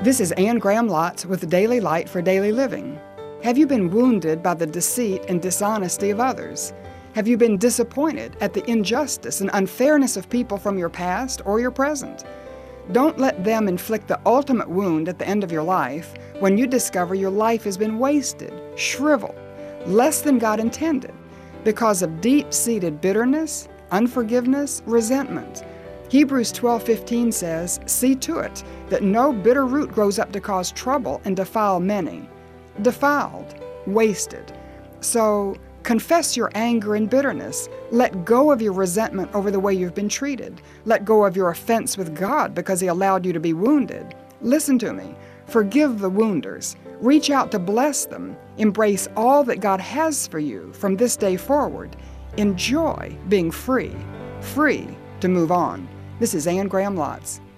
This is Anne Graham Lotz with Daily Light for Daily Living. Have you been wounded by the deceit and dishonesty of others? Have you been disappointed at the injustice and unfairness of people from your past or your present? Don't let them inflict the ultimate wound at the end of your life when you discover your life has been wasted, shriveled, less than God intended, because of deep-seated bitterness, unforgiveness, resentment. Hebrews 12:15 says, "See to it that no bitter root grows up to cause trouble and defile many." Defiled, wasted. So confess your anger and bitterness. Let go of your resentment over the way you've been treated. Let go of your offense with God because He allowed you to be wounded. Listen to me. Forgive the wounders. Reach out to bless them. Embrace all that God has for you from this day forward. Enjoy being free to move on. This is Anne Graham Lotz.